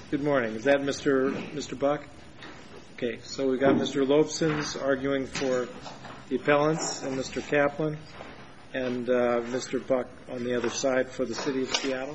Good morning. Is that Mr. Buck? Okay, so we've got Mr. Lobsons arguing for the appellants and Mr. Kaplan and Mr. Buck on the other side for the City of Seattle.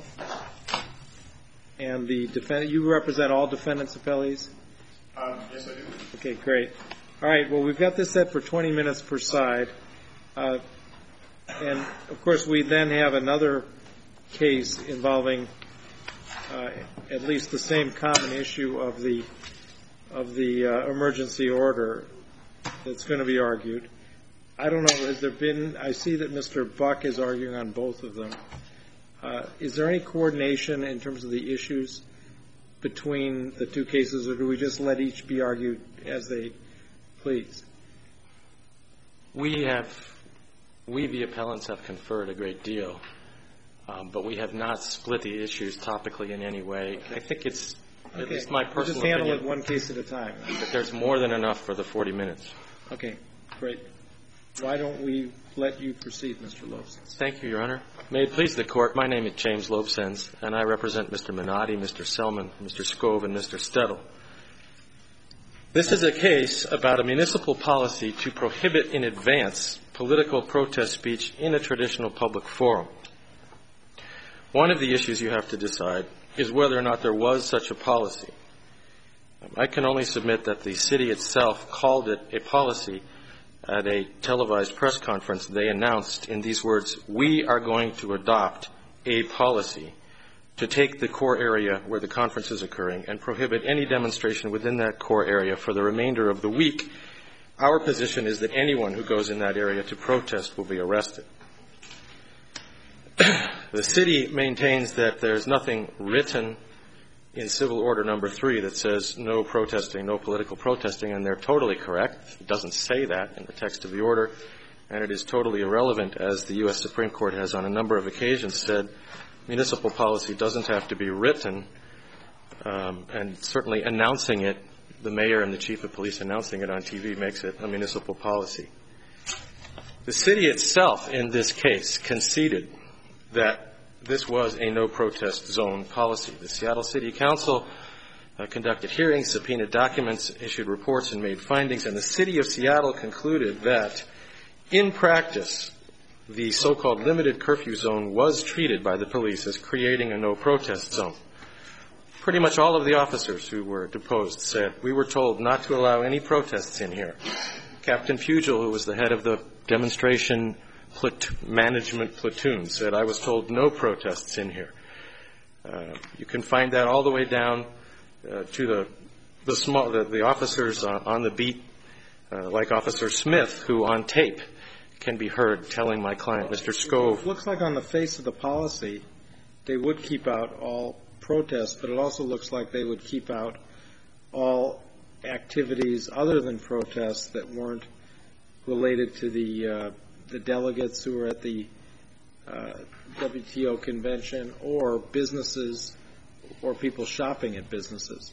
And the defendant, you represent all defendants' appellees? Yes, I do. Okay, great. All right, well, we've got this set for 20 minutes per side. And, of course, we then have another case involving at least the same common issue of the emergency order that's going to be argued. I don't know, has there been, I see that Mr. Buck is arguing on both of them. Is there any coordination in terms of the issues between the two cases, or do we just let each be argued as they please? We, the appellants, have conferred a great deal, but we have not split the issues topically in any way. I think it's, at least my personal opinion, just handle it one case at a time. That there's more than enough for the 40 minutes. Okay, great. Why don't we let you proceed, Mr. Lobsons? Thank you, Your Honor. May it please the Court, my name is James Lobsons, and I represent Mr. Minotti, Mr. Selman, Mr. Scove, and Mr. Stettel. This is a case about a municipal policy to prohibit in advance political protest speech in a traditional public forum. One of the issues you have to decide is whether or not there was such a policy. I can only submit that the city itself called it a policy. At a televised press conference, they announced in these words, "We are going to adopt a policy to take the core area where the conference is occurring and prohibit any demonstration within that core area for the remainder of the week. Our position is that anyone who goes in that area to protest will be arrested." The city maintains that there's nothing written in Civil Order Number 3 that says no protesting, no political protesting, and they're totally correct. It doesn't say that in the text of the order, and it is totally irrelevant, as the U.S. Supreme Court has on a number of occasions said. Municipal policy doesn't have to be written, and certainly announcing it, the mayor and the chief of police announcing it on TV makes it a municipal policy. The city itself in this case conceded that this was a no-protest zone policy. The Seattle City Council conducted hearings, subpoenaed documents, issued reports, and made findings, and the city of Seattle concluded that, in practice, the so-called limited curfew zone was treated by the police as creating a no-protest zone. Pretty much all of the officers who were deposed said, "We were told not to allow any protests in here." Captain Pugel, who was the head of the demonstration management platoon, said, "I was told no protests in here." You can find that all the way down to the officers on the beat, like Officer Smith, who on tape can be heard telling my client, Mr. Scove. It looks like on the face of the policy they would keep out all protests, but it also looks like they would keep out all activities other than protests that weren't related to the delegates who were at the WTO convention, or businesses, or people shopping at businesses.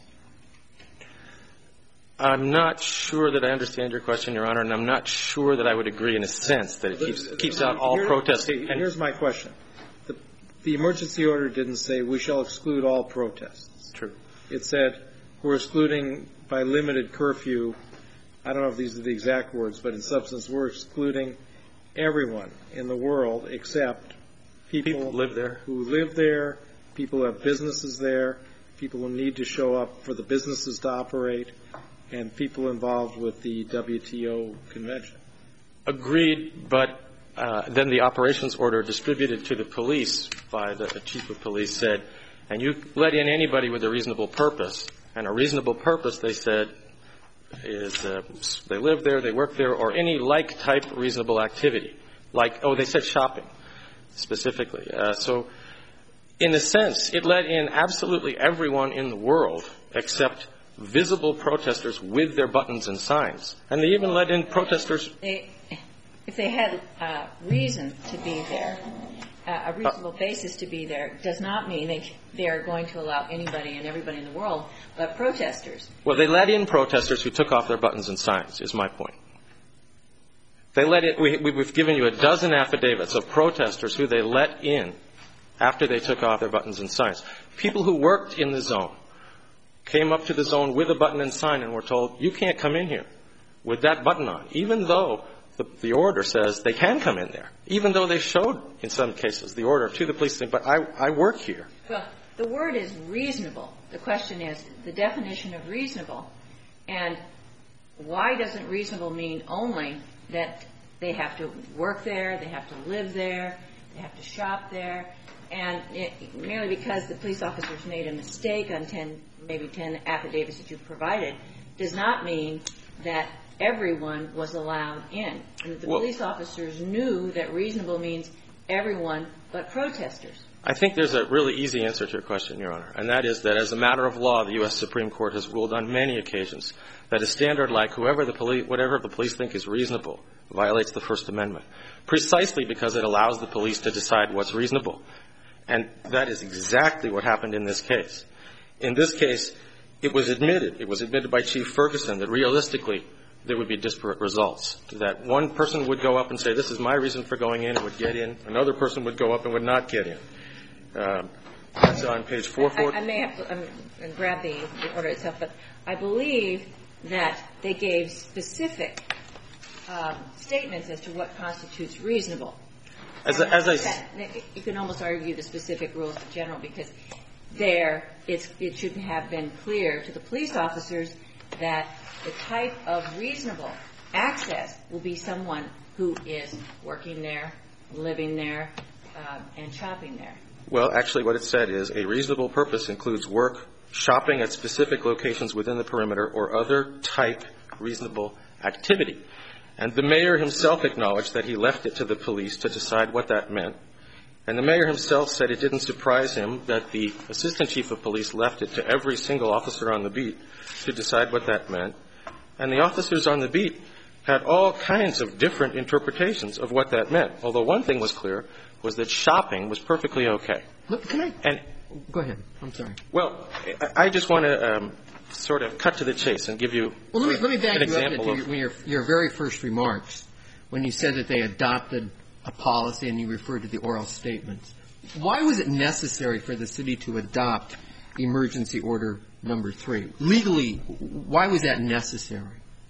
I'm not sure that I understand your question, Your Honor, and I'm not sure that I would agree in a sense that it keeps out all protests. Here's my question. The emergency order didn't say we shall exclude all protests. True. It said we're excluding by limited curfew. I don't know if these are the exact words, but in substance, we're excluding everyone in the world except people who live there, people who have businesses there, people who need to show up for the businesses to operate, and people involved with the WTO convention. Agreed, but then the operations order distributed to the police by the chief of police said, and you let in anybody with a reasonable purpose, and a reasonable purpose, they said, is they live there, they work there, or any like-type reasonable activity. Like, they said shopping, specifically. So, in a sense, it let in absolutely everyone in the world except visible protesters with their buttons and signs. And they even let in protesters. If they had reason to be there, a reasonable basis to be there, does not mean they are going to allow anybody and everybody in the world but protesters. Well, they let in protesters who took off their buttons and signs, is my point. They let in, we've given you a dozen affidavits of protesters who they let in after they took off their buttons and signs. People who worked in the zone, came up to the zone with a button and sign and were told, you can't come in here with that button on, even though the order says they can come in there, even though they showed, in some cases, the order to the police saying, but I work here. Well, the word is reasonable. The question is the definition of reasonable. And why doesn't reasonable mean only that they have to work there, they have to live there, they have to shop there, and merely because the police officers made a mistake on maybe 10 affidavits that you provided does not mean that everyone was allowed in. And the police officers knew that reasonable means everyone but protesters. I think there's a really easy answer to your question, Your Honor, and that is that as a matter of law, the U.S. Supreme Court has ruled on many occasions that a standard like whatever the police think is reasonable violates the First Amendment, precisely because it allows the police to decide what's reasonable. And that is exactly what happened in this case. In this case, it was admitted by Chief Ferguson that realistically there would be disparate results, that one person would go up and say, this is my reason for going in, and would get in. Another person would go up and would not get in. That's on page 440. I may have to grab the order itself, but I believe that they gave specific statements as to what constitutes reasonable. You can almost argue the specific rules in general, because it should have been clear to the police officers that the type of reasonable access will be someone who is working there, living there, and shopping there. Well, actually what it said is a reasonable purpose includes work, shopping at specific locations within the perimeter, or other type reasonable activity. And the mayor himself acknowledged that he left it to the police to decide what that meant. And the mayor himself said it didn't surprise him that the assistant chief of police left it to every single officer on the beat to decide what that meant. And the officers on the beat had all kinds of different interpretations of what that meant. Although one thing was clear, was that shopping was perfectly okay. Look, go ahead. I'm sorry. Well, I just want to sort of cut to the chase and give you let me back an example you up to your very first remarks when you said that they adopted a policy and you referred to the oral statements. Why was it necessary for the city to adopt emergency order number 3? Legally, why was that necessary?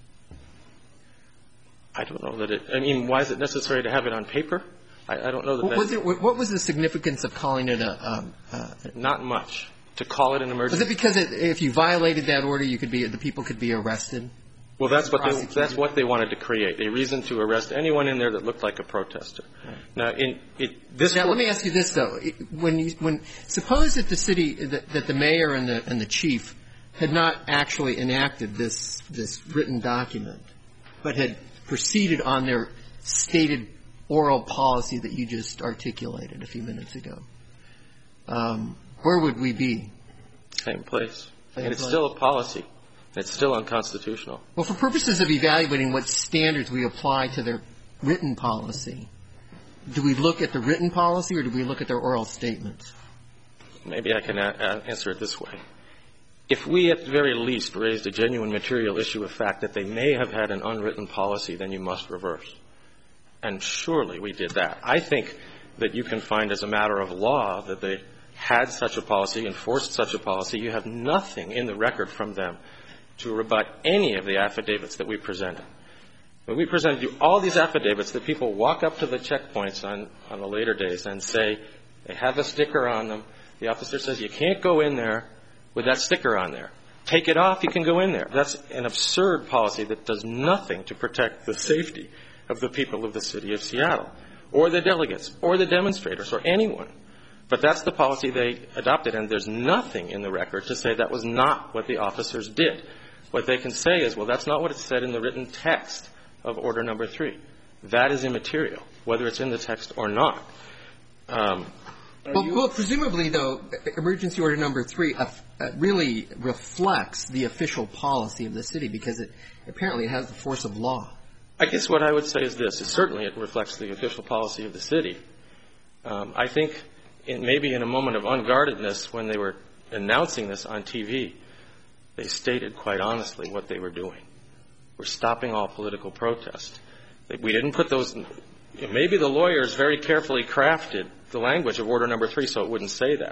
I don't know why is it necessary to have it on paper? I don't know what was the significance of calling it not much. To call it an emergency. Was it because if you violated that order, the people could be arrested? Well, that's what they wanted to create, a reason to arrest anyone in there that looked like a protester. Right. Now, let me ask you this though: suppose that the city, that the mayor and the chief had not actually enacted this written document, but had proceeded on their stated oral policy that you just articulated a few minutes ago, where would we be? Same place. And it's still a policy. It's still unconstitutional. Well, for purposes of evaluating what standards we apply to their written policy, do we look at the written policy or do we look at their oral statements? Maybe I can answer it this way. If we at the very least raised a genuine material issue of fact that they may have had an unwritten policy, then you must reverse. And surely we did that. I think that you can find as a matter of law that they had such a policy, enforced such a policy. You have nothing in the record from them to rebut any of the affidavits that we presented. When we presented you all these affidavits that people walk up to the checkpoints on the later days and say they have a sticker on them, the officer says you can't go in there with that sticker on there. Take it off, you can go in there. That's an absurd policy that does nothing to protect the safety of the people of the city of Seattle, or the delegates, or the demonstrators, or anyone. But that's the policy they adopted, and there's nothing in the record to say that was not what the officers did. What they can say is, well, that's not what it said in the written text of Order Number 3. That is immaterial, whether it's in the text or not. Well, presumably, though, Emergency Order Number 3 really reflects the official policy of the city because it apparently has the force of law. I guess what I would say is this. Certainly it reflects the official policy of the city. I think maybe in a moment of unguardedness when they were announcing this on TV, they stated quite honestly what they were doing. We're stopping all political protest. We didn't put those – maybe the lawyers very carefully crafted the language of Order Number 3 so it wouldn't say that.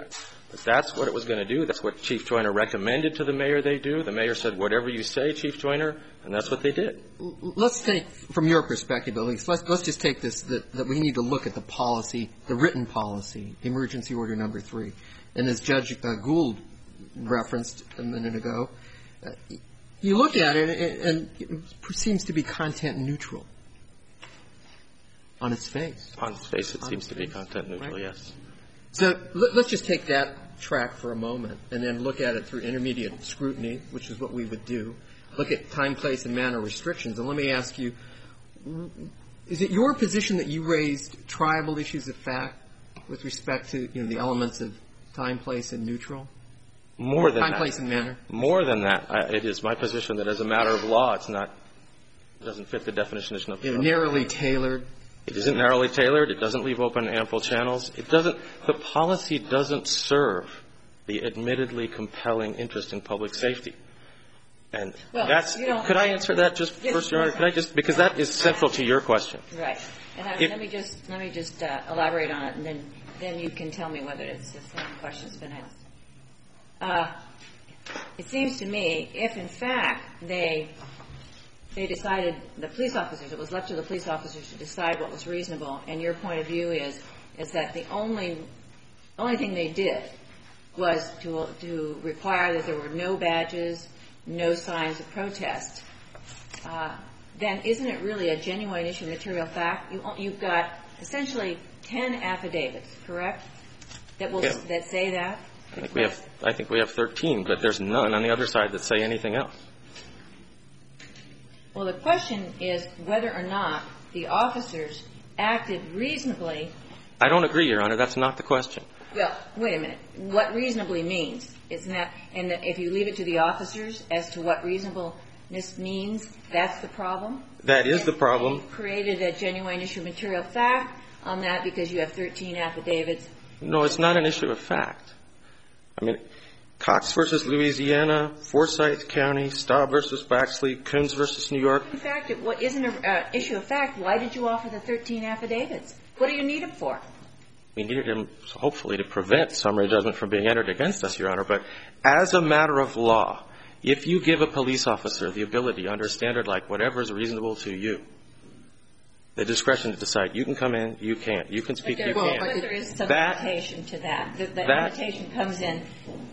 But that's what it was going to do. That's what Chief Joyner recommended to the mayor they do. The mayor said, whatever you say, Chief Joyner, and that's what they did. Let's take, from your perspective at least, let's just take this, that we need to look at the policy, the written policy, Emergency Order Number 3. And as Judge Gould referenced a minute ago, you look at it and it seems to be content neutral on its face. On its face, it seems to be content neutral, right? Yes. So let's just take that track for a moment and then look at it through intermediate scrutiny, which is what we would do. Look at time, place, and manner restrictions. And let me ask you, is it your position that you raised tribal issues of fact with respect to, the elements of time, place, and neutral? More than that. Time, place, and manner? More than that. It is my position that as a matter of law, it doesn't fit the definition of narrowly tailored. It isn't narrowly tailored. It doesn't leave open ample channels. The policy doesn't serve the admittedly compelling interest in public safety. And could I answer that just first, Your Honor? Could I just, because that is central to your question. Right. And let me just elaborate on it, and then you can tell me whether it's the same question that's been asked. It seems to me, if in fact they decided, the police officers, it was left to the police officers to decide what was reasonable, and your point of view is that the only thing they did was to require that there were no badges, no signs of protest, then isn't it really a genuine issue of material fact? You've got essentially 10 affidavits, correct, that say that? I think we have 13, but there's none on the other side that say anything else. Well, the question is whether or not the officers acted reasonably. I don't agree, Your Honor. That's not the question. Well, wait a minute. What reasonably means? Isn't that, and if you leave it to the officers as to what reasonableness means, that's the problem? That is the problem. You've created a genuine issue of material fact on that because you have 13 affidavits. No, it's not an issue of fact. I mean, Cox versus Louisiana, Forsyth County, Staub versus Baxley, Coons versus New York. In fact, it isn't an issue of fact. Why did you offer the 13 affidavits? What do you need them for? We needed them, hopefully, to prevent summary judgment from being entered against us, Your Honor. But as a matter of law, if you give a police officer the ability under a standard like whatever is reasonable to you, the discretion to decide, you can come in, you can't. You can speak, you can't. But there is some limitation to that. The limitation comes in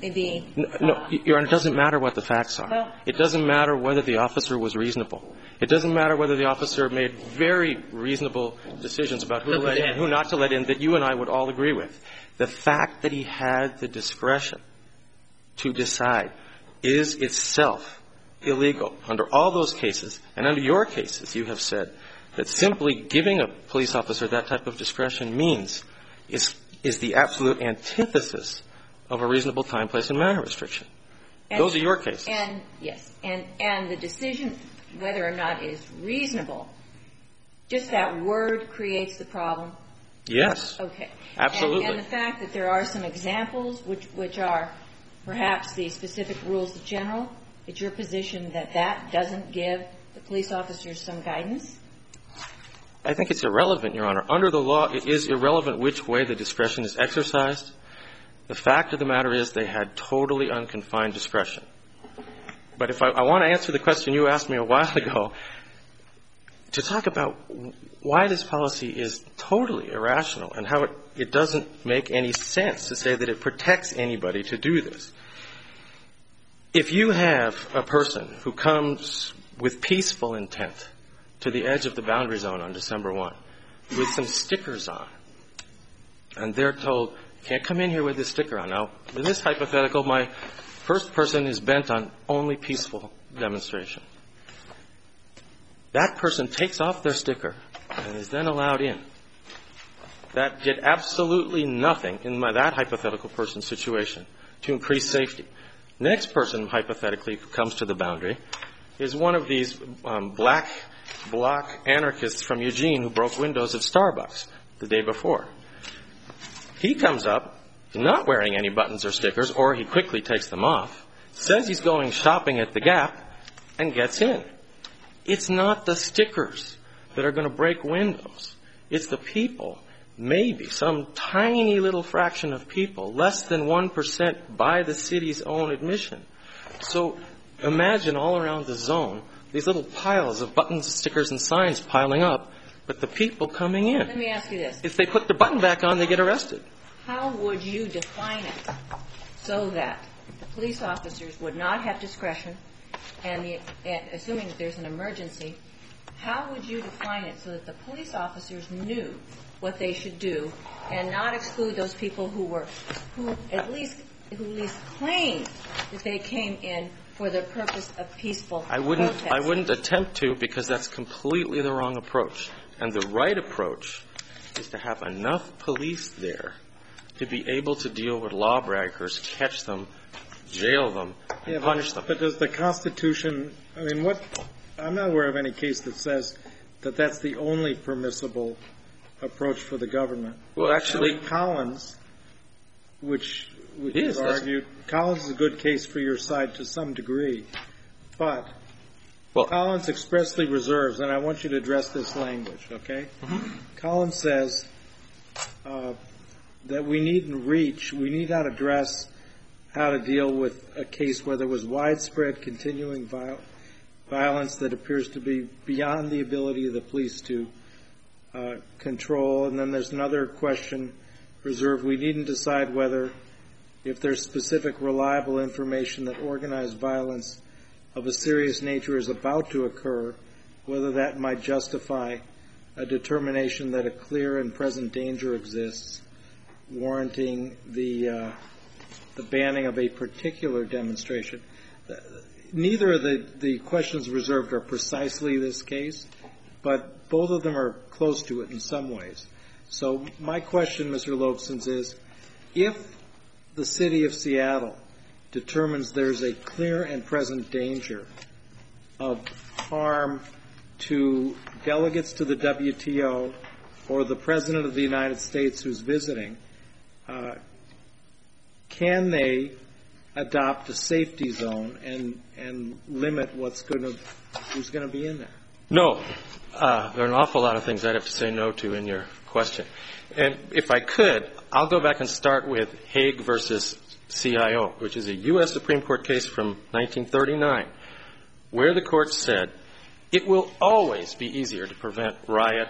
No, Your Honor, it doesn't matter what the facts are. Well, it doesn't matter whether the officer was reasonable. It doesn't matter whether the officer made very reasonable decisions about who to let in, who not to let in, that you and I would all agree with. The fact that he had the discretion to decide is itself illegal. Under all those cases, and under your cases, you have said that simply giving a police officer that type of discretion means is the absolute antithesis of a reasonable time, place, and manner restriction. Those are your cases. And, yes. And the decision whether or not it is reasonable, just that word creates the problem? Yes. Okay. Absolutely. And the fact that there are some examples which are perhaps the specific rules of general, it's your position that that doesn't give the police officers some guidance? I think it's irrelevant, Your Honor. Under the law, it is irrelevant which way the discretion is exercised. The fact of the matter is they had totally unconfined discretion. But if I want to answer the question you asked me a while ago, to talk about why this policy is totally irrational and how it doesn't make any sense to say that it protects anybody to do this. If you have a person who comes with peaceful intent to the edge of the boundary zone on December 1 with some stickers on, and they're told, can't come in here with this sticker on. Now, in this hypothetical, my first person is bent on only peaceful demonstration. That person takes off their sticker and is then allowed in. That did absolutely nothing in that hypothetical person's situation to increase safety. Next person, hypothetically, who comes to the boundary is one of these black bloc anarchists from Eugene who broke windows at Starbucks the day before. He comes up, not wearing any buttons or stickers, or he quickly takes them off, says he's going shopping at the Gap, and gets in. It's not the stickers that are going to break windows. It's the people maybe some tiny little fraction of people, less than 1% by the city's own admission. So imagine all around the zone these little piles of buttons, stickers, and signs piling up, but the people coming in. Let me ask you this. If they put the button back on, they get arrested. How would you define it so that the police officers would not have discretion, and assuming that there's an emergency, how would you define it so that the police officers knew what they should do and not exclude those people who at least claimed that they came in for the purpose of peaceful protest? I wouldn't attempt to, because that's completely the wrong approach. And the right approach is to have enough police there to be able to deal with lawbreakers, catch them, jail them, and punish them. But does the Constitution, I'm not aware of any case that says that that's the only permissible approach for the government. Well, actually, Collins, which is argued, Collins is a good case for your side to some degree, but Collins expressly reserves, and I want you to address this language, okay? Mm-hmm. Collins says that we need not address how to deal with a case where there was widespread continuing violence that appears to be beyond the ability of the police to control. And then there's another question reserved. We needn't decide whether, if there's specific reliable information that organized violence of a serious nature is about to occur, whether that might justify a determination that a clear and present danger exists, warranting the banning of a particular demonstration. Neither of the questions reserved are precisely this case, but both of them are close to it in some ways. So my question, Mr. Lobsons, is if the city of Seattle determines there's a clear and present danger of harm to delegates to the WTO or the President of the United States who's visiting, can they adopt a safety zone and limit who's going to be in there? No. There are an awful lot of things I'd have to say no to in your question. And if I could, I'll go back and start with Hague versus CIO, which is a U.S. Supreme Court case from 1939, where the court said it will always be easier to prevent riot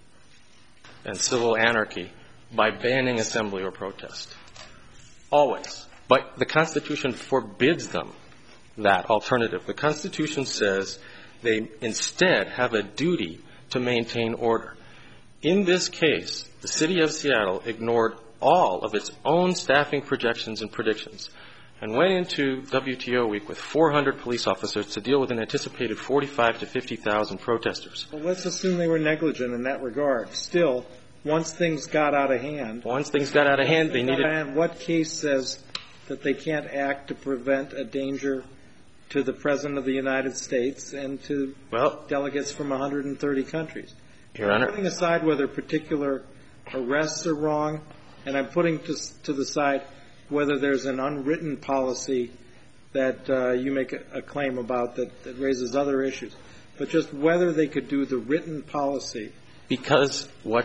and civil anarchy by banning assembly or protest. Always. But the Constitution forbids them that alternative. The Constitution says they instead have a duty to maintain order. In this case, the city of Seattle ignored all of its own staffing projections and predictions and went into WTO week with 400 police officers to deal with an anticipated 45 to 50,000 protesters. Well, let's assume they were negligent in that regard. Still, once things got out of hand, they needed... What case says that they can't act to prevent a danger to the President of the United States and to delegates from 130 countries? Your Honor. I'm putting aside whether particular arrests are wrong, and I'm putting to the side whether there's an unwritten policy that you make a claim about that raises other issues, but just whether they could do the written policy. Because what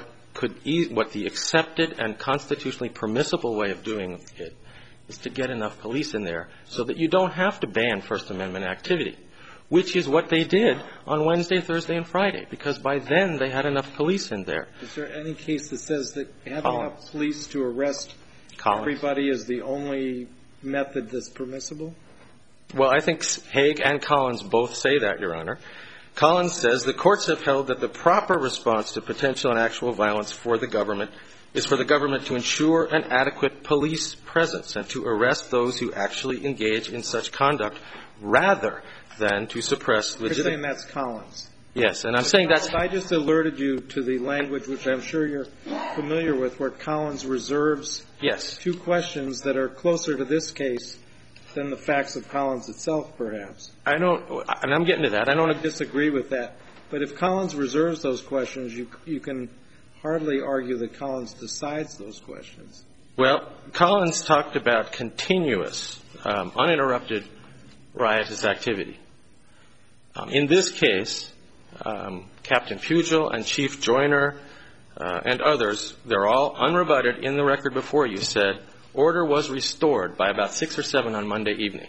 the accepted and constitutionally permissible way of doing it is to get enough police in there so that you don't have to ban First Amendment activity, which is what they did on Wednesday, Thursday, and Friday, because by then they had enough police in there. Is there any case that says that having enough police to arrest everybody is the only method that's permissible? Well, I think Hague and Collins both say that, Your Honor. Collins says the courts have held that the proper response to potential and actual violence for the government is for the government to ensure an adequate police presence and to arrest those who actually engage in such conduct rather than to suppress legitimate... You're saying that's Collins? Yes, and I'm saying that's... I just alerted you to the language, which I'm sure you're familiar with, where Collins reserves two questions that are closer to this case than the facts of Collins itself, perhaps. I don't, and I'm getting to that. I don't disagree with that. But if Collins reserves those questions, you can hardly argue that Collins decides those questions. Well, Collins talked about continuous, uninterrupted riotous activity. In this case, Captain Pugel and Chief Joyner and others, they're all unrebutted in the record before you, said order was restored by about 6 or 7 on Monday evening.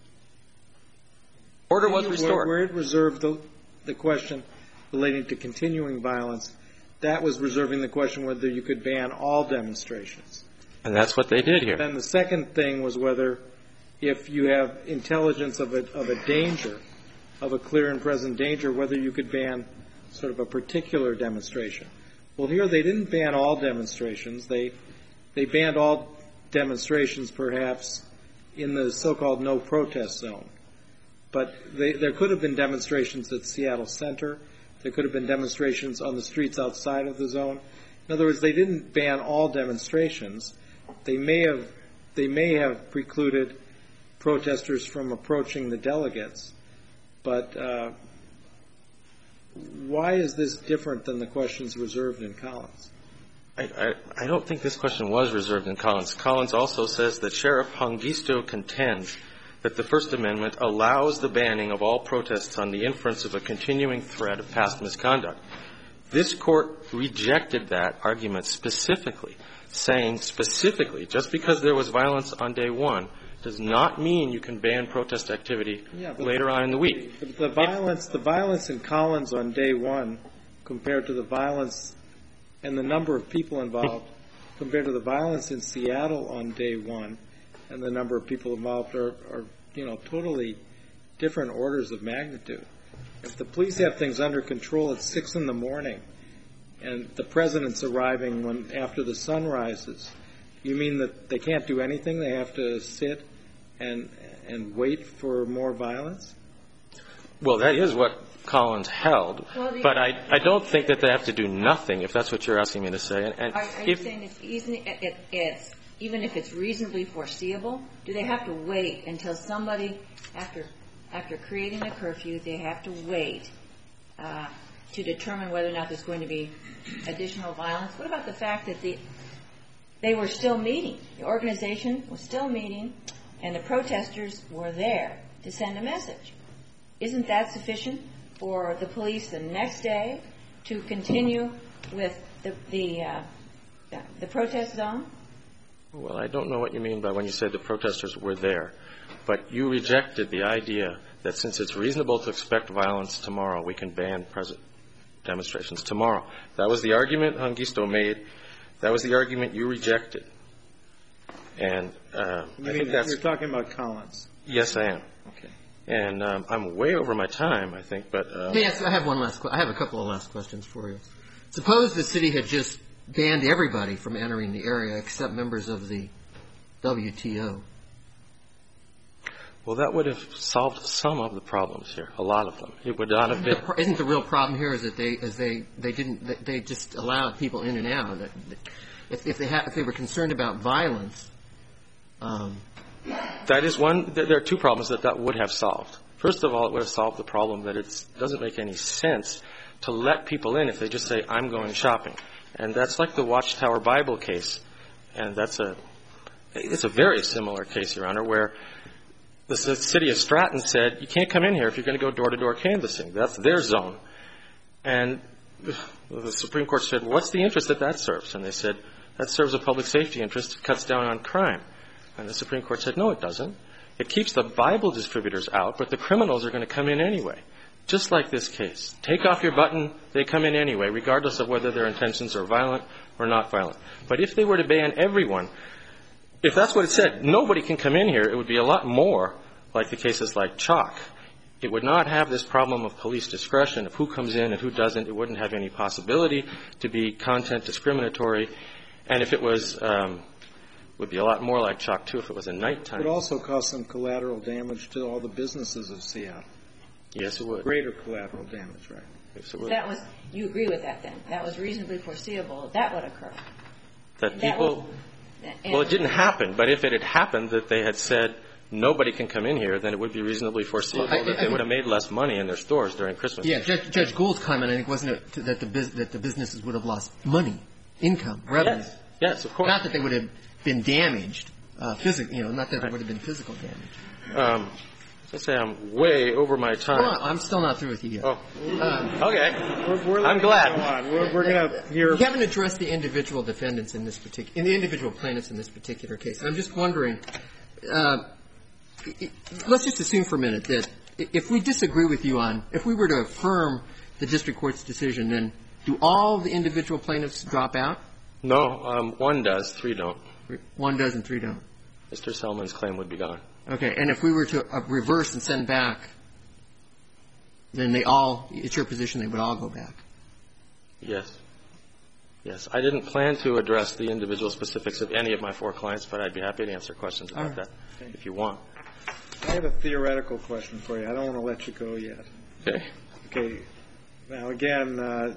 Order was restored. Where it reserved the question relating to continuing violence, that was reserving the question whether you could ban all demonstrations. And that's what they did here. Then the second thing was whether, if you have intelligence of a danger, of a clear and present danger, whether you could ban sort of a particular demonstration. Well, here they didn't ban all demonstrations. They banned all demonstrations, perhaps, in the so-called no protest zone. But there could have been demonstrations at Seattle Center. There could have been demonstrations on the streets outside of the zone. In other words, they didn't ban all demonstrations. They may have precluded protesters from approaching the delegates. But why is this different than the questions reserved in Collins? I don't think this question was reserved in Collins. Collins also says that Sheriff Hongisto contends that the First Amendment allows the banning of all protests on the inference of a continuing threat of past misconduct. This Court rejected that argument specifically, saying specifically, just because there was violence on day one does not mean you can ban protest activity later on in the week. The violence in Collins on day one compared to the violence and the number of people involved compared to the violence in Seattle on day one and the number of people involved are totally different orders of magnitude. If the police have things under control at 6 in the morning and the president's arriving after the sun rises, you mean that they can't do anything? They have to sit and wait for more violence? Well, that is what Collins held, but I don't think that they have to do nothing, if that's what you're asking me to say. Are you saying it's even if it's reasonably foreseeable, do they have to wait until somebody, after creating a curfew, they have to wait to determine whether or not there's going to be additional violence? What about the fact that they were still meeting, the organization was still meeting, and the protesters were there to send a message? Isn't that sufficient for the police the next day to continue with the protest zone? Well, I don't know what you mean by when you said the protesters were there. But you rejected the idea that since it's reasonable to expect violence tomorrow, we can ban demonstrations tomorrow. That was the argument Hongisto made. That was the argument you rejected. And I think that's... You're talking about Collins. Yes, I am. Okay. And I'm way over my time, I think, but... Yes, I have I have a couple of last questions for you. Suppose the city had just banned everybody from entering the area except members of the WTO. Well, that would have solved some of the problems here, a lot of them. It would not have been... Isn't the real problem here is that they just allowed people in and out? If they were concerned about violence... That is one... There are two problems that would have solved. First of all, it would have solved the problem that it doesn't make any sense to let people in if they just say, I'm going shopping. And that's like the Watchtower Bible case. And it's a very similar case, Your Honor, where the city of Stratton said, you can't come in here if you're going to go door-to-door canvassing. That's their zone. And the Supreme Court said, what's the interest that serves? And they said, that serves a public safety interest. It cuts down on crime. And the Supreme Court said, no, it doesn't. It keeps the Bible distributors out, but the criminals are going to come in anyway. Just like this case. Take off your button, they come in anyway, regardless of whether their intentions are violent or not violent. But if they were to ban everyone, if that's what it said, nobody can come in here, it would be a lot more like the cases like Chalk. It would not have this problem of police discretion of who comes in and who doesn't. It wouldn't have any possibility to be content discriminatory. And if it was, would be a lot more like Chalk, too, if it was at nighttime. It would also cause some collateral damage to all the businesses of Seattle. Yes, it would. Greater collateral damage, right? Yes, it would. You agree with that, then? That was reasonably foreseeable that would occur. Well, it didn't happen, but if it had happened that they had said nobody can come in here, then it would be reasonably foreseeable that they would have made less money in their stores during Christmas. Yeah, Judge Gould's comment, I think, wasn't it that the businesses would have lost money, income, revenue? Yes, of course. Not that they would have been damaged, physically, not that there would have been physical damage. Let's say I'm way over my time. Hold on, I'm still not through with you yet. Oh, okay. I'm glad. We're going to hear. You haven't addressed the individual defendants in this particular, the individual plaintiffs in this particular case. I'm just wondering, let's just assume for a minute that if we disagree with you on, if we were to affirm the district court's decision, then do all the individual plaintiffs drop out? No, one does, 3 don't. 1 does and 3 don't. Mr. Selman's claim would be gone. Okay, and if we were to reverse and send back, then they all, it's your position they would all go back? Yes. Yes. I didn't plan to address the individual specifics of any of my 4 clients, but I'd be happy to answer questions about that if you want. I have a theoretical question for you. I don't want to let you go yet. Okay. Okay. Now, again,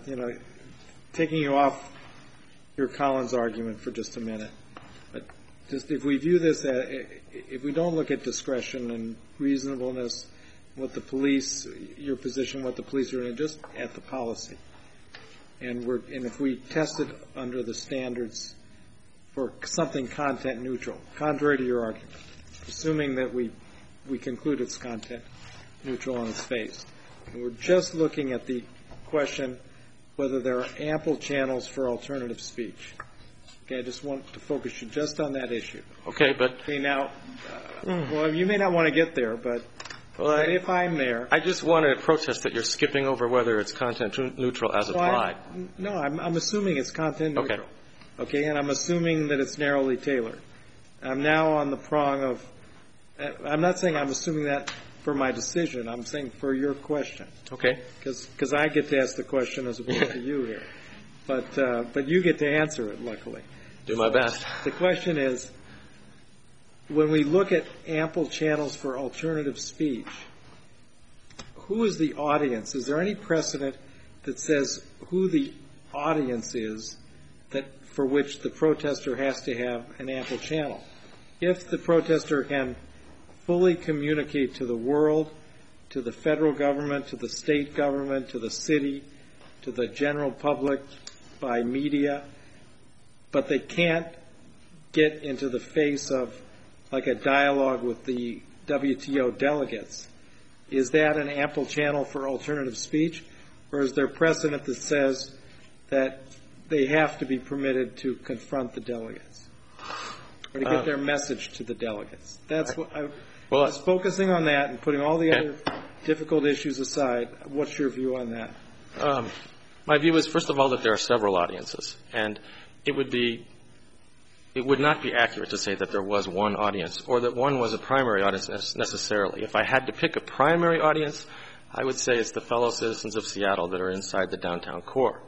taking you off your Collins argument for just a minute, but just if we view this, if we don't look at discretion and reasonableness, what the police, your position, what the police are doing, just at the policy, and if we test it under the standards for something content neutral, contrary to your argument, assuming that we conclude it's content neutral on its face, and we're just looking at the question whether there are ample channels for alternative speech. Okay, I just want to focus you just on that issue. Okay, but... Okay, now, well, you may not want to get there, but if I'm there... I just want to protest that you're skipping over whether it's content neutral as applied. No, I'm assuming it's content neutral. Okay. Okay, and I'm assuming that it's narrowly tailored. I'm now on the prong of... I'm not saying I'm assuming that for my decision. I'm saying for your question. Okay. Because I get to ask the question as opposed to you here. But you get to answer it, luckily. Do my best. The question is, when we look at ample channels for alternative speech, who is the audience? Is there any precedent that says who the audience is for which the protester has to have an ample channel? If the protester can fully communicate to the world, to the federal government, to the state government, to the city, to the general public by media, but they can't get into the face of like a dialogue with the WTO delegates, is that an ample channel for alternative speech? Or is there precedent that says that they have to be permitted to confront the delegates or to get their message to the delegates? That's what I was focusing on that and putting all the other difficult issues aside. What's your view on that? My view is, first of all, that there are several audiences, and it would not be accurate to say that there was one audience or that one was a primary audience necessarily. If I had to pick a primary audience, I would say it's the fellow citizens of Seattle that are inside the downtown core.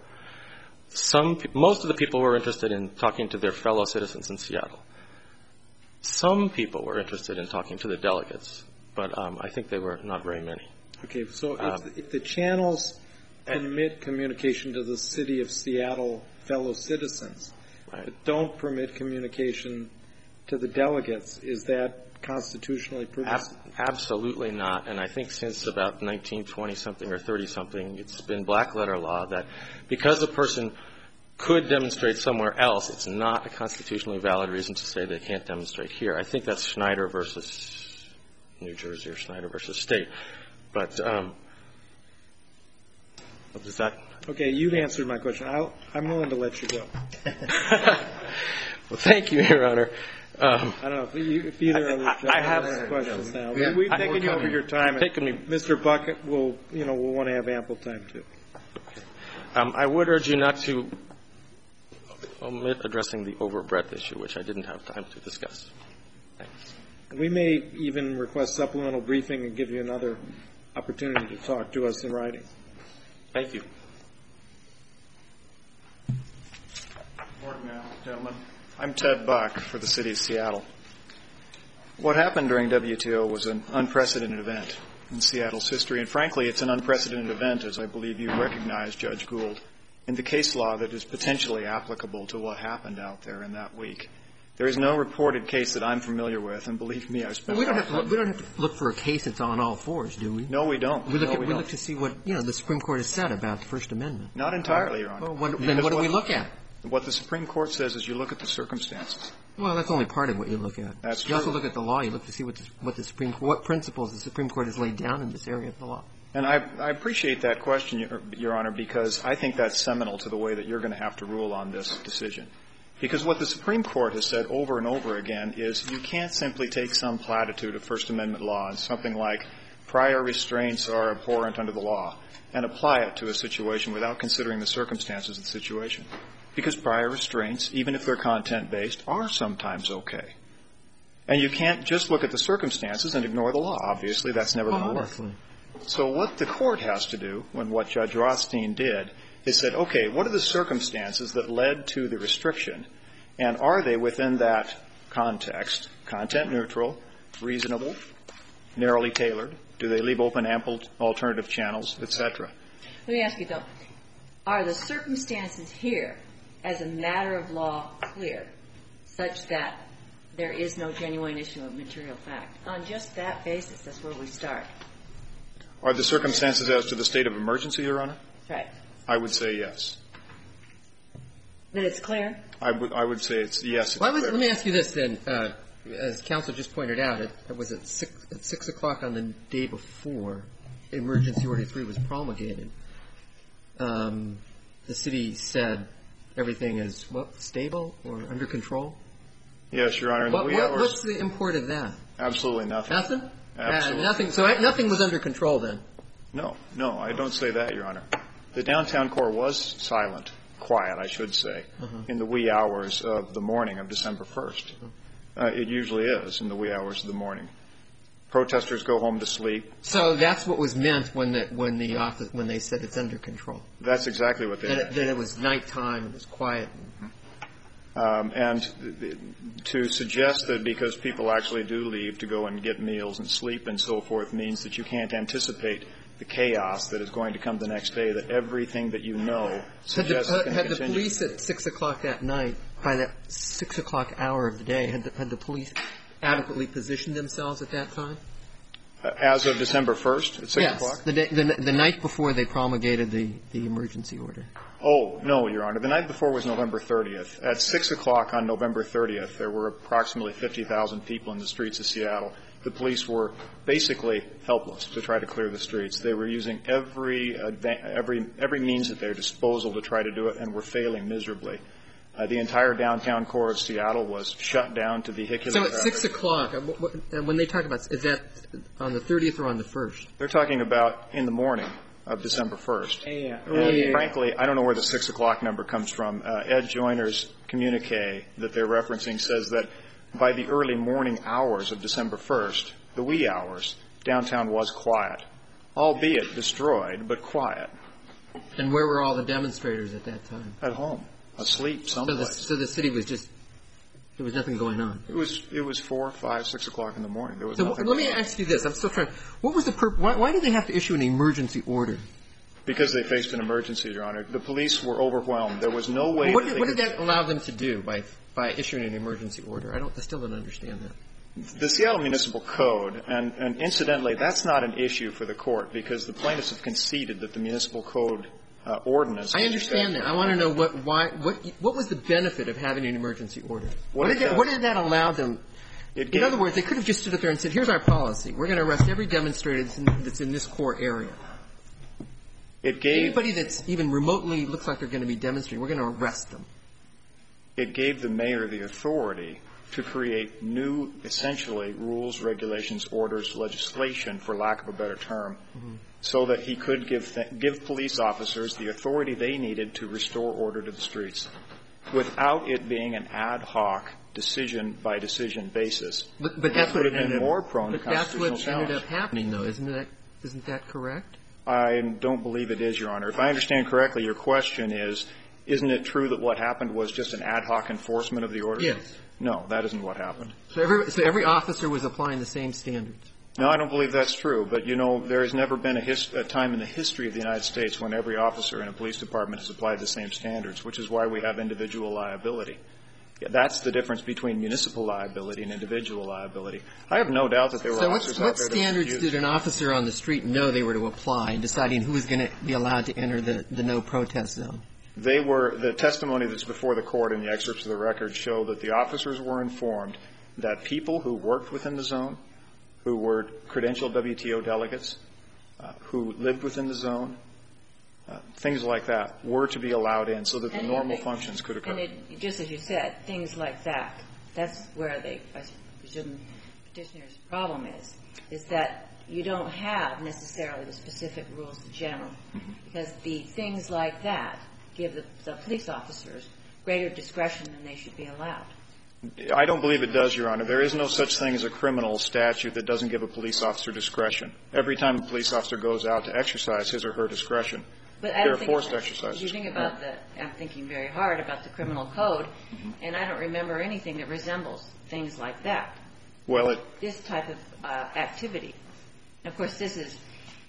Most of the people were interested in talking to their fellow citizens in Seattle. Some people were interested in talking to the delegates, but I think they were not very many. Okay, so if the channels permit communication to the city of Seattle fellow citizens, but don't permit communication to the delegates, is that constitutionally permissible? Absolutely not. And I think since about 1920-something or 30-something, it's been black-letter law that because a person could demonstrate somewhere else, it's not a constitutionally valid reason to say they can't demonstrate here. I think that's Schneider versus New Jersey or Schneider versus State. But what does that... Okay, you've answered my question. I'm willing to let you go. Well, thank you, Your Honor. I don't know if either of you have questions now. We've taken you over your time. Mr. Bucket will want to have ample time too. I would urge you not to omit addressing the overbreadth issue, which I didn't have time to discuss. Thanks. We may even request supplemental briefing and give you another opportunity to talk to us in writing. Thank you. Good morning, gentlemen. I'm Ted Buck for the City of Seattle. What happened during WTO was an unprecedented event in Seattle's history, and frankly, it's an unprecedented event, as I believe you recognize, Judge Gould, in the case law that is potentially applicable to what happened out there in that week. There is no reported case that I'm familiar with, and believe me, I've spent we don't have to look for a case that's on all fours, do we? No, we don't. We look to see what the Supreme Court has said about the First Amendment. Not entirely, Your Honor. Then what do we look at? What the Supreme Court says is you look at the circumstances. Well, that's only part of what you look at. That's true. You also look at the law. You look to see what principles the Supreme Court has laid down in this area of the law. And I appreciate that question, Your Honor, because I think that's seminal to the way that you're going to have to rule on this decision. Because what the Supreme Court has said over and over again is you can't simply take some platitude of First Amendment law and something like prior restraints are abhorrent under the law and apply it to a situation without considering the circumstances of the situation. Because prior restraints, even if they're content-based, are sometimes okay. And you can't just look at the circumstances and ignore the law. Obviously, that's never going to work. So what the court has to do, when what Judge Rothstein did, is said, okay, what are the circumstances that led to the restriction, and are they within that context, content neutral, reasonable, narrowly tailored? Do they leave open ample alternative channels, et cetera? Let me ask you, though, are the circumstances here, as a matter of law, clear, such that there is no genuine issue of material fact? On just that basis, that's where we start. Are the circumstances as to the state of emergency, Your Honor? Right. I would say yes. That it's clear? I would say it's yes. It's clear. Let me ask you this then. As counsel just pointed out, it was at 6 o'clock on the day before Emergency Order 3 was promulgated. The city said everything is, stable or under control? Yes, Your Honor. What's the import of that? Absolutely nothing. Nothing? Absolutely. Nothing. So nothing was under control then? No, I don't say that, Your Honor. The downtown core was silent, quiet, I should say, in the wee hours of the morning of December 1st. It usually is in the wee hours of the morning. Protesters go home to sleep. So that's what was meant when they said it's under control. That's exactly what they meant. That it was nighttime and it was quiet. And to suggest that because people actually do leave to go and get meals and sleep and so forth means that you can't anticipate the chaos that is going to come the next day, that everything that you know suggests it's going to continue. Had the police at 6 o'clock that night, by that 6 o'clock hour of the day, had the police adequately positioned themselves at that time? As of December 1st at 6 o'clock? Yes, the night before they promulgated the emergency order. Oh, no, Your Honor. The night before was November 30th. At 6 o'clock on November 30th, there were approximately 50,000 people in the streets of Seattle. The police were basically helpless to try to clear the streets. They were using every means at their disposal to try to do it and were failing miserably. The entire downtown core of Seattle was shut down to vehicular traffic. So at 6 o'clock, when they talk about, is that on the 30th or on the 1st? They're talking about in the morning of December 1st. And frankly, I don't know where the 6 o'clock number comes from. Ed Joyner's communique that they're referencing says that by the early morning hours of December 1st, the wee hours, downtown was quiet, albeit destroyed, but quiet. And where were all the demonstrators at that time? At home, asleep someplace. So the city was just, there was nothing going on. It was 4, 5, 6 o'clock in the morning. There was nothing. Let me ask you this. I'm still trying. What was the why did they have to issue an emergency order? Because they faced an emergency, Your Honor. The police were overwhelmed. There was no way. What did that allow them to do by issuing an emergency order? I still don't understand that. The Seattle Municipal Code, and incidentally, that's not an issue for the court because the plaintiffs have conceded that the municipal code ordinance. I understand that. I want to know what was the benefit of having an emergency order? What did that allow them? In other words, they could have just stood up there and said, "Here's our policy. We're going to arrest every demonstrator that's in this core area. Anybody that's even remotely looks like they're going to be demonstrating, we're going to arrest them." It gave the mayor the authority to create new, essentially, rules, regulations, orders, legislation, for lack of a better term, so that he could give police officers the authority they needed to restore order to the streets without it being an ad hoc decision-by-decision basis. But that's what ended up happening, though, isn't that correct? I don't believe it is, Your Honor. If I understand correctly, your question is, isn't it true that what happened was just an ad hoc enforcement of the order? Yes. No, that isn't what happened. So every officer was applying the same standards? No, I don't believe that's true. But, you know, there has never been a time in the history of the United States when every officer in a police department has applied the same standards, which is why we have individual liability. That's the difference between municipal liability and individual liability. I have no doubt that there were officers out there that what standards did an officer on the street know they were to apply in deciding who was going to be allowed to enter the no-protest zone? The testimony that's before the court in the excerpts of the record show that the officers were informed that people who worked within the zone, who were credentialed WTO delegates, who lived within the zone, things like that, were to be allowed in so that the normal functions could occur. And just as you said, things like that, that's where I presume petitioner's problem is that you don't have necessarily the specific rules in general, because the things like that give the police officers greater discretion than they should be allowed. I don't believe it does, Your Honor. There is no such thing as a criminal statute that doesn't give a police officer discretion. Every time a police officer goes out to exercise his or her discretion, they're forced to exercise. You think about I'm thinking very hard about the criminal code, and I don't remember anything that resembles things like that. Well, this type of activity. And of course, this is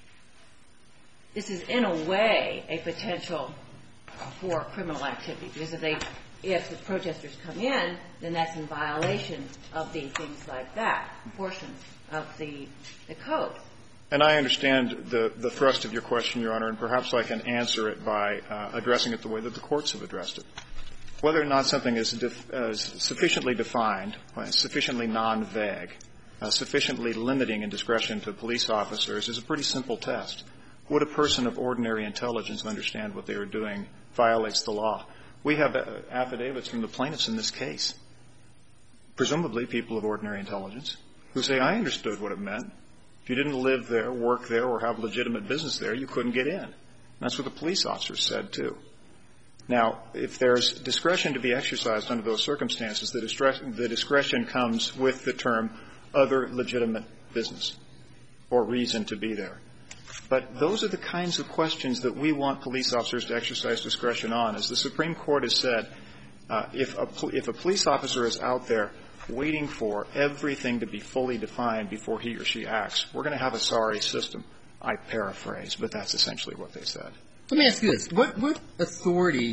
in a way a potential for criminal activity, because if the protesters come in, then that's in violation of the things like that portion of the code. And I understand the thrust of your question, Your Honor, and perhaps I can answer it by addressing it the way that the courts have addressed it. Whether or not something is sufficiently defined, sufficiently non-vague, sufficiently limiting in discretion to police officers is a pretty simple test. Would a person of ordinary intelligence understand what they are doing violates the law? We have affidavits from the plaintiffs in this case, presumably people of ordinary intelligence, who say, I understood what it meant. If you didn't live there, work there, or have legitimate business there, you couldn't get in. And that's what the police officers said, too. Now, if there's discretion to be exercised under those circumstances, the discretion comes with the term other legitimate business or reason to be there. But those are the kinds of questions that we want police officers to exercise discretion on. As the Supreme Court has said, if a police officer is out there waiting for everything to be fully defined before he or she acts, we're going to have a sorry system. I paraphrase, but that's essentially what they said. Let me ask you this. What authority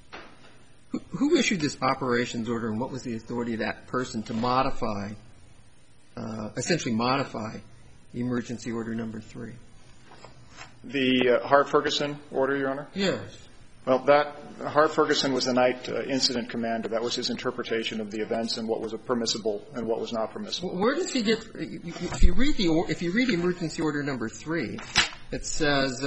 – who issued this operations order, and what was the authority of that person to modify – essentially modify Emergency Order Number 3? The Hart-Ferguson order, Your Honor? Yes. Well, Hart-Ferguson was the night incident commander. That was his interpretation of the events and what was permissible and what was not permissible. Where does he get – if you read Emergency Order Number 3, it says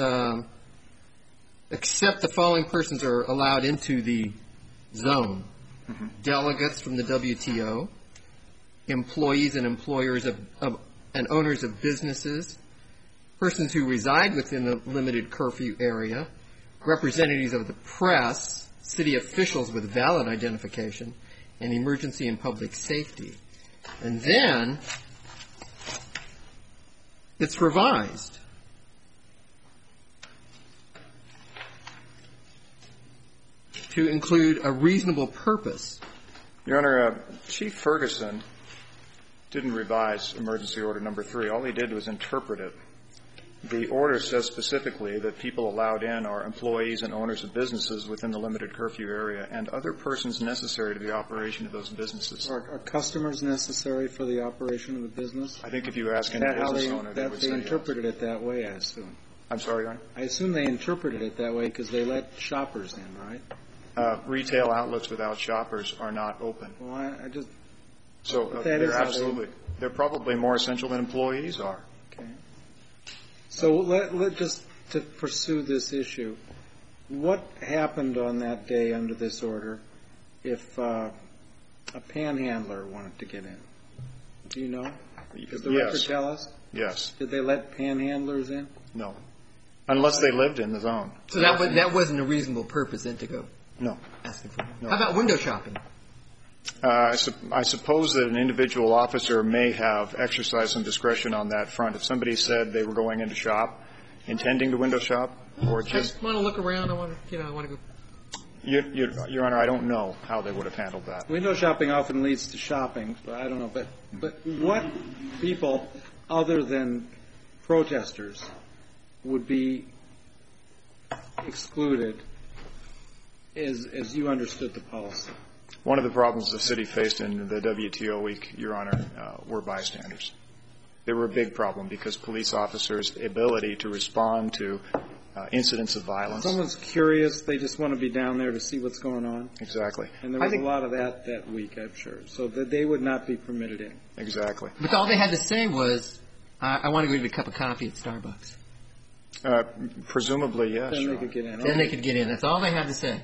except the following persons are allowed into the zone. Delegates from the WTO, employees and employers and owners of businesses, persons who reside within the limited curfew area, representatives of the press, city officials with valid identification, and emergency and public safety. And then it's revised. To include a reasonable purpose. Your Honor, Chief Ferguson didn't revise Emergency Order Number 3. All he did was interpret it. The order says specifically that people allowed in are employees and owners of businesses within the limited curfew area and other persons necessary to the operation of those businesses. Are customers necessary for the operation of the business? I think if you ask any business owner, they would say they yes. interpreted it that way, I assume. I'm sorry, Your Honor? I assume they interpreted it that way because they let shoppers in, right? Retail outlets without shoppers are not open. Well, they're absolutely. They're probably more essential than employees are. Okay. So let just to pursue this issue, what happened on that day under this order if a panhandler wanted to get in? Do you know? Does the record tell us? Yes. Did they let panhandlers in? No. Unless they lived in the zone. So that wasn't a reasonable purpose then to go? No. Asking for it. No. How about window shopping? I suppose that an individual officer may have exercised some discretion on that front. If somebody said they were going in to shop, intending to window shop, or just I want to look around. I want to go. Your Honor, I don't know how they would have handled that. Window shopping often leads to shopping, but I don't know. But what people other than protesters would be excluded as you understood the policy? One of the problems the city faced in the WTO week, Your Honor, were bystanders. They were a big problem because police officers' ability to respond to incidents of violence. Someone's curious. They just want to be down there to see what's going on. Exactly. And there was a lot of that week, I'm sure. So that they would not be permitted in. Exactly. But all they had to say was, I want to go get a cup of coffee at Starbucks. Presumably, yes. Then they could get in. Then they could get in. That's all they had to say.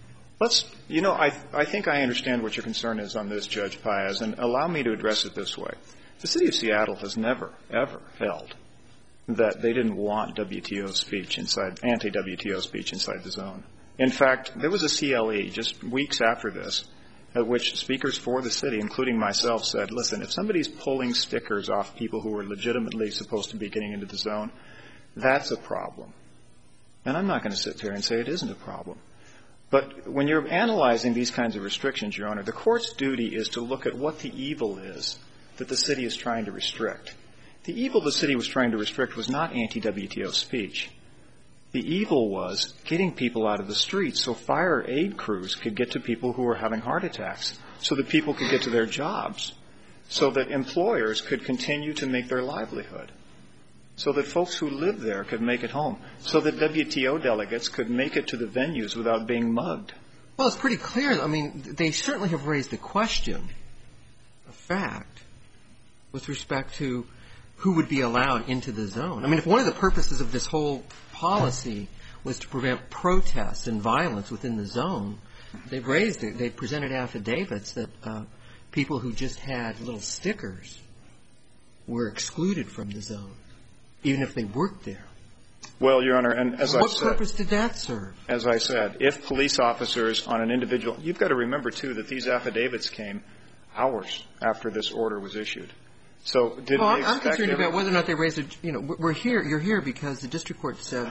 I think I understand what your concern is on this, Judge Paez, and allow me to address it this way. The City of Seattle has never, ever held that they didn't want WTO speech anti-WTO speech inside the zone. In fact, there was a CLE just weeks after this at which speakers for the city, including myself, said, listen, if somebody's pulling stickers off people who are legitimately supposed to be getting into the zone, that's a problem. And I'm not going to sit there and say it isn't a problem. But when you're analyzing these kinds of restrictions, Your Honor, the court's duty is to look at what the evil is that the city is trying to restrict. The evil the city was trying to restrict was not anti-WTO speech. The evil was getting people out of the streets so fire aid crews could get to people who were having heart attacks, so that people could get to their jobs, so that employers could continue to make their livelihood, so that folks who live there could make it home, so that WTO delegates could make it to the venues without being mugged. Well, it's pretty clear. I mean, they certainly have raised the question, a fact, with respect to who would be allowed into the zone. I mean, if one of the purposes of this whole policy was to prevent protests and violence within the zone, they've raised it. They've presented affidavits that people who just had little stickers were excluded from the zone, even if they worked there. Well, Your Honor, and as I said... What purpose did that serve? As I said, if police officers on an individual... You've got to remember, too, that these affidavits came hours after this order was issued. So did they expect... I'm concerned about whether or not they raised it. You know, we're here. You're here because the district court said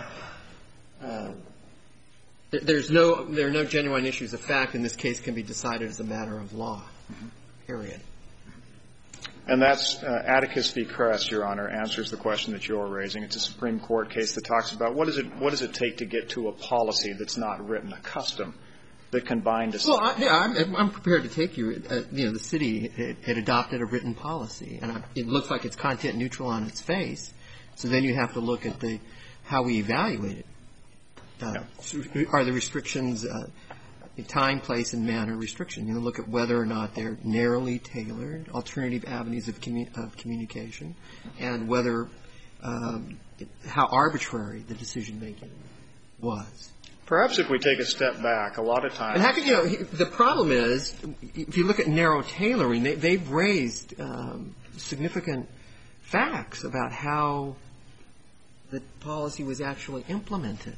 there are no genuine issues of fact, and this case can be decided as a matter of law. Period. And that's Atticus v. Kress, Your Honor, answers the question that you're raising. It's a Supreme Court case that talks about what does it take to get to a policy that's not written, a custom that can bind us. Well, I'm prepared to take you. The city had adopted a written policy, and it looks like it's content neutral on its face. So then you have to look at how we evaluate it. Are the restrictions time, place, and manner restriction? You know, look at whether or not they're narrowly tailored, alternative avenues of communication, and whether how arbitrary the decision making was. Perhaps if we take a step back, a lot of times. And how could, the problem is, if you look at narrow tailoring, they've raised significant facts about how the policy was actually implemented.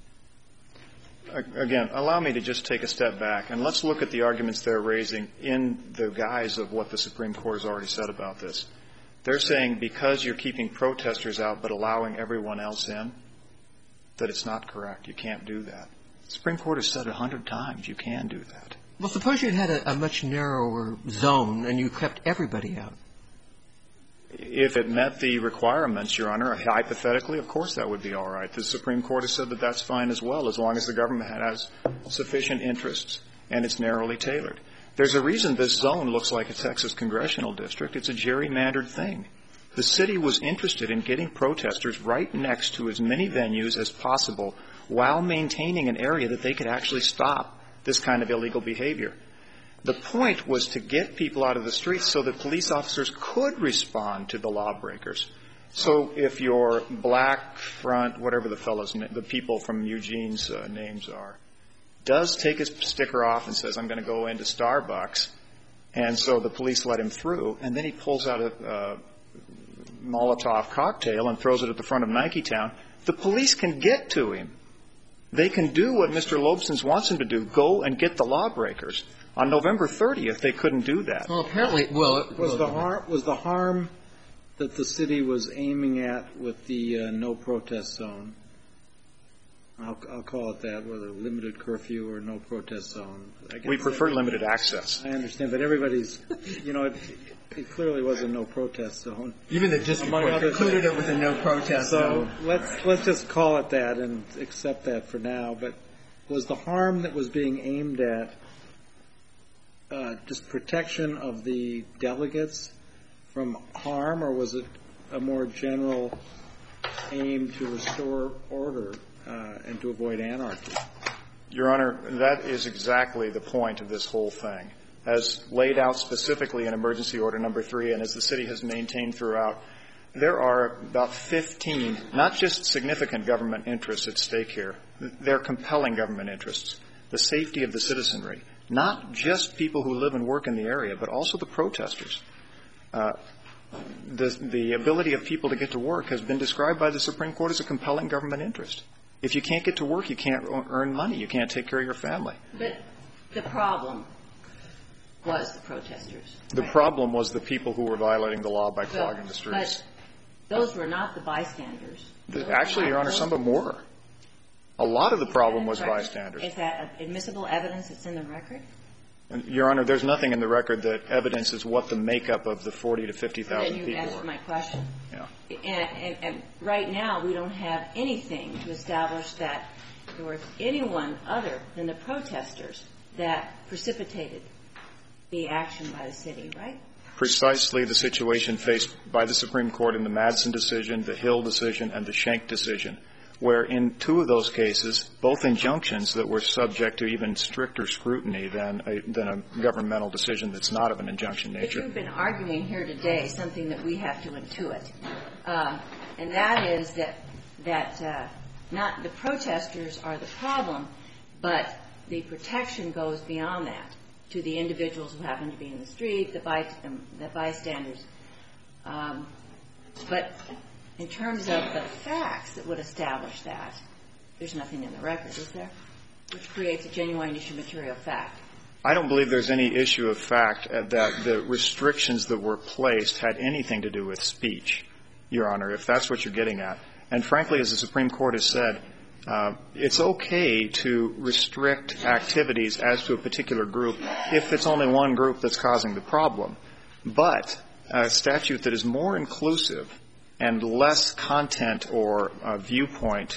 Again, allow me to just take a step back, and let's look at the arguments they're raising in the guise of what the Supreme Court has already said about this. They're saying because you're keeping protesters out but allowing everyone else in, that it's not correct. You can't do that. The Supreme Court has said 100 times you can do that. Well, suppose you had a much narrower zone and you kept everybody out. If it met the requirements, Your Honor, hypothetically, of course that would be all right. The Supreme Court has said that that's fine as well, as long as the government has sufficient interests and it's narrowly tailored. There's a reason this zone looks like a Texas congressional district. It's a gerrymandered thing. The city was interested in getting protesters right next to as many venues as possible while maintaining an area that they could actually stop this kind of illegal behavior. The point was to get people out of the streets so that police officers could respond to the lawbreakers. So if your black front, whatever the people from Eugene's names are, does take his sticker off and says, I'm going to go into Starbucks, and so the police let him through, and then he pulls out a Molotov cocktail and throws it at the front of Nike Town, the police can get to him. They can do what Mr. Lobsons wants them to do, go and get the lawbreakers. On November 30th, they couldn't do that. Well, apparently, was the harm that the city was aiming at with the no protest zone? I'll call it that, whether limited curfew or no protest zone. We prefer limited access. I understand, but everybody's, it clearly was a no protest zone. Even the district court concluded it was a no protest zone. So let's just call it that and accept that for now. But was the harm that was being aimed at just protection of the delegates from harm, or was it a more general aim to restore order and to avoid anarchy. Your Honor, that is exactly the point of this whole thing. As laid out specifically in Emergency Order Number 3, and as the city has maintained throughout, there are about 15, not just significant government interests at stake here. They're compelling government interests. The safety of the citizenry, not just people who live and work in the area, but also the protesters. The ability of people to get to work has been described by the Supreme Court as a compelling government interest. If you can't get to work, you can't earn money. You can't take care of your family. But the problem was the protesters. The problem was the people who were violating the law by clogging the streets. But those were not the bystanders. Actually, Your Honor, some of them were. A lot of the problem was bystanders. Is that admissible evidence that's in the record? Your Honor, there's nothing in the record that evidences what the makeup of the 40 to 50,000 people were. Then you answered my question. Yeah. And right now, we don't have anything to establish that there was anyone other than the protesters that precipitated the action by the city, right? Precisely the situation faced by the Supreme Court in the Madsen decision, the Hill decision, and the Schenck decision, where in two of those cases, both injunctions that were subject to even stricter scrutiny than a governmental decision that's not of an injunction nature. But you've been arguing here today something that we have to intuit, and that is that not the protesters are the problem, but the protection goes beyond that to the individuals who happen to be in the street, the bystanders. But in terms of the facts that would establish that, there's nothing in the record, is there? Which creates a genuine issue of material fact. I don't believe there's any issue of fact that the restrictions that were placed had anything to do with speech, Your Honor, if that's what you're getting at. And frankly, as the Supreme Court has said, it's okay to restrict activities as to a particular group if it's only one group that's causing the problem. But a statute that is more inclusive and less content or viewpoint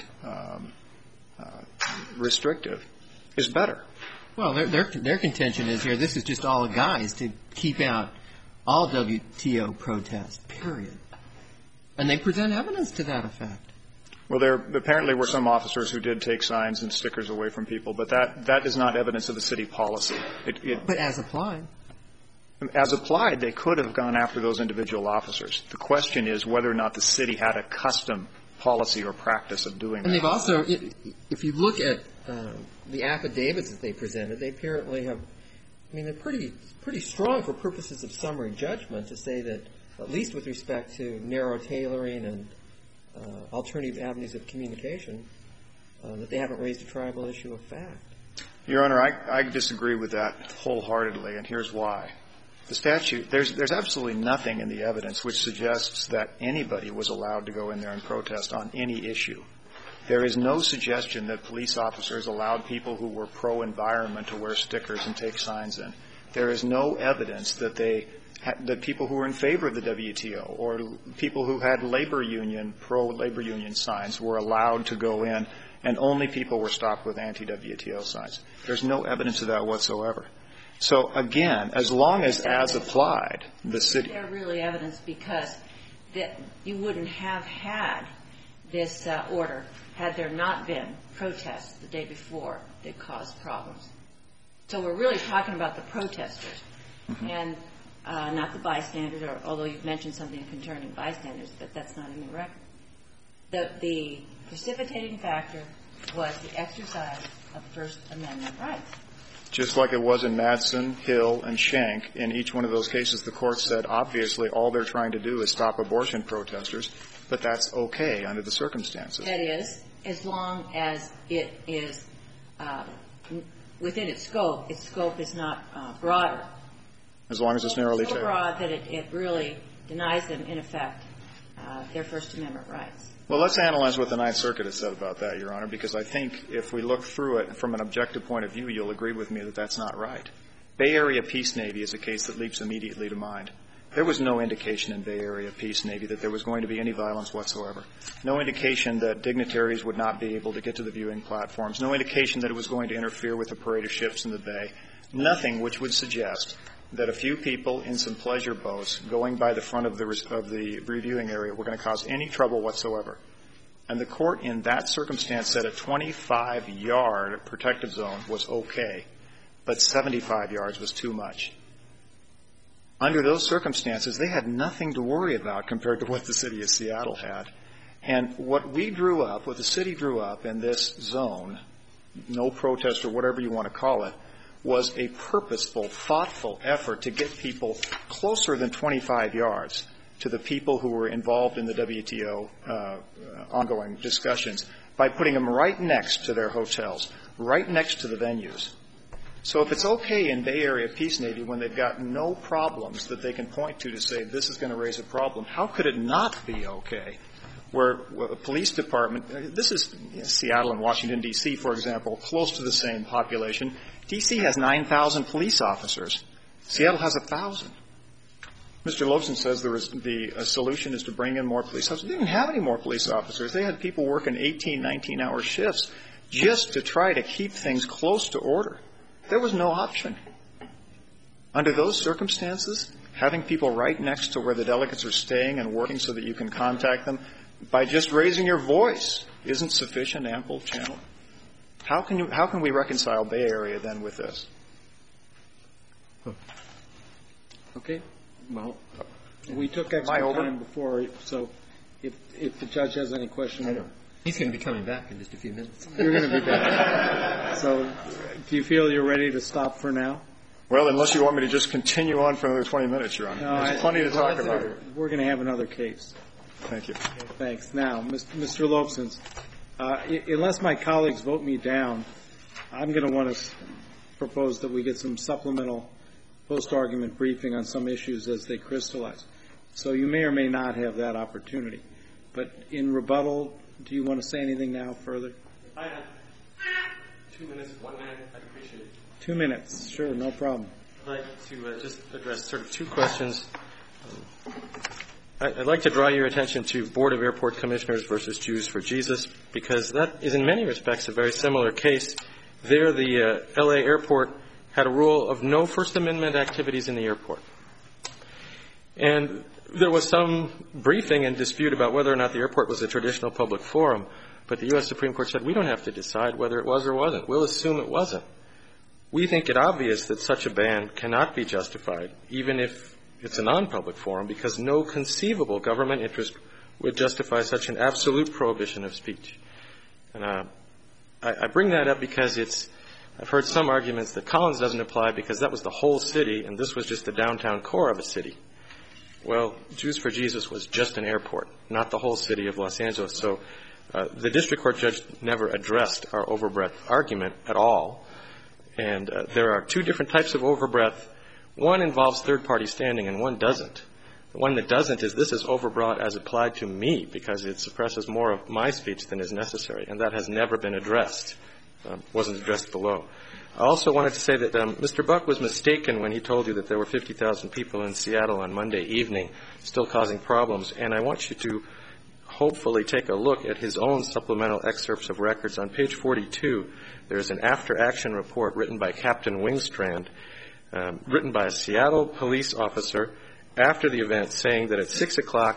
restrictive is better. Well, their contention is here, this is just all a guise to keep out all WTO protests, period. And they present evidence to that effect. Well, there apparently were some officers who did take signs and stickers away from people, but that is not evidence of the city policy. But as applied? As applied, they could have gone after those individual officers. The question is whether or not the city had a custom policy or practice of doing that. And they've also, if you look at the affidavits that they presented, they apparently have, I mean, they're pretty strong for purposes of summary judgment to say that, at least with respect to narrow tailoring and alternative avenues of communication, that they haven't raised a tribal issue of fact. Your Honor, I disagree with that wholeheartedly, and here's why. The statute, there's absolutely nothing in the evidence which suggests that anybody was allowed to go in there and protest on any issue. There is no suggestion that police officers allowed people who were pro-environment to wear stickers and take signs in. There is no evidence that that people who were in favor of the WTO or people who had labor union, pro-labor union signs were allowed to go in, and only people were stopped with anti-WTO signs. There's no evidence of that whatsoever. So, again, as long as applied, the city... There's really evidence because that you wouldn't have had this order had there not been protests the day before that caused problems. So we're really talking about the protesters and not the bystanders, although you've mentioned something concerning bystanders, but that's not in the record. The precipitating factor was the exercise of First Amendment rights. Just like it was in Madsen, Hill, and Schenck, in each one of those cases, the court said, obviously, all they're trying to do is stop abortion protesters, but that's okay under the circumstances. That is, as long as it is within its scope is not broader. As long as it's narrowly tailored. So broad that it really denies them, in effect, their First Amendment rights. Well, let's analyze what the Ninth Circuit has said about that, Your Honor, because I think if we look through it from an objective point of view, you'll agree with me that that's not right. Bay Area Peace Navy is a case that leaps immediately to mind. There was no indication in Bay Area Peace Navy that there was going to be any violence whatsoever. No indication that dignitaries would not be able to get to the viewing platforms. No indication that it was going to interfere with the parade of ships in the bay. Nothing which would suggest that a few people in some pleasure boats going by the front of the reviewing area were going to cause any trouble whatsoever. And the court in that circumstance said a 25-yard protective zone was okay, but 75 yards was too much. Under those circumstances, they had nothing to worry about compared to what the city of Seattle had. And what we drew up, what the city drew up in this zone, no protest or whatever you want to call it, was a purposeful, thoughtful effort to get people closer than 25 yards to the people who were involved in the WTO ongoing discussions by putting them right next to their hotels, right next to the venues. So if it's okay in Bay Area Peace Navy when they've got no problems that they can point to say this is going to raise a problem, how could it not be okay where a police department, this is Seattle and Washington, D.C., for example, close to the same population. D.C. has 9,000 police officers. Seattle has 1,000. Mr. Lobson says the solution is to bring in more police officers. They didn't have any more police officers. They had people working 18, 19-hour shifts just to try to keep things close to order. There was no option. Under those circumstances, having people right next to where the delegates are staying and working so that you can contact them by just raising your voice isn't sufficient, ample channel. How can we reconcile Bay Area then with this? Okay. Well, we took extra time before, so if the judge has any questions. He's going to be coming back in just a few minutes. You're going to be back. So do you feel you're ready to stop for now? Well, unless you want me to just continue on for another 20 minutes, Your Honor. No, there's plenty to talk about here. We're going to have another case. Thank you. Okay, thanks. Now, Mr. Lobson, unless my colleagues vote me down, I'm going to want to propose that we get some supplemental post-argument briefing on some issues as they crystallize. So you may or may not have that opportunity. But in rebuttal, do you want to say anything now further? I have 2 minutes, 1 minute. I'd appreciate it. 2 minutes. Sure, no problem. I'd like to just address sort of two questions. I'd like to draw your attention to Board of Airport Commissioners versus Jews for Jesus, because that is in many respects a very similar case. There, the L.A. airport had a rule of no First Amendment activities in the airport. And there was some briefing and dispute about whether or not the airport was a traditional public forum, but the U.S. Supreme Court said we don't have to decide whether it was or wasn't. We'll assume it wasn't. We think it obvious that such a ban cannot be justified, even if it's a non-public forum, because no conceivable government interest would justify such an absolute prohibition of speech. And I bring that up because I've heard some arguments that Collins doesn't apply because that was the whole city and this was just the downtown core of a city. Well, Jews for Jesus was just an airport, not the whole city of Los Angeles. So the district court judge never addressed our overbreadth argument at all. And there are two different types of overbreadth. One involves third-party standing and one doesn't. The one that doesn't is this is overbroad as applied to me because it suppresses more of my speech than is necessary, and that has never been addressed. Wasn't addressed below. I also wanted to say that Mr. Buck was mistaken when he told you that there were 50,000 people in Seattle on Monday evening still causing problems, and I want you to hopefully take a look at his own supplemental excerpts of records. On page 42, there's an after-action report written by Captain Wingstrand, written by a Seattle police officer after the event, saying that at 6 o'clock,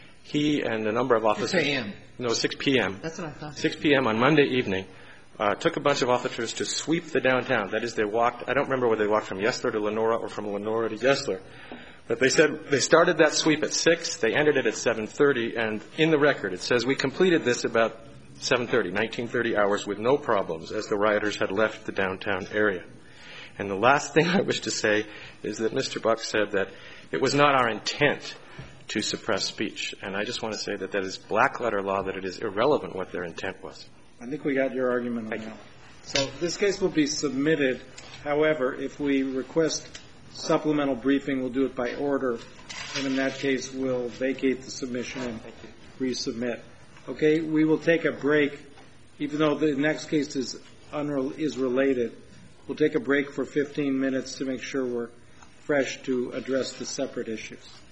he and a number of officers... 6 a.m. No, 6 p.m. That's what I thought. 6 p.m. on Monday evening, took a bunch of officers to sweep the downtown. That is, they walked, I don't remember whether they walked from Yesler to Lenora or from Lenora to Yesler. But they said they started that sweep at 6, they ended it at 7:30, and in the record it says we completed this about 7:30, 1930 hours with no problems as the rioters had left the downtown area. And the last thing I wish to say is that Mr. Buck said that it was not our intent to suppress speech. And I just want to say that that is black-letter law, that it is irrelevant what their intent was. I think we got your argument on that. So this case will be submitted. However, if we request supplemental briefing, we'll do it by order. And in that case, we'll vacate the submission and resubmit. Okay, we will take a break. Even though the next case is related, we'll take a break for 15 minutes to make sure we're fresh to address the separate issues.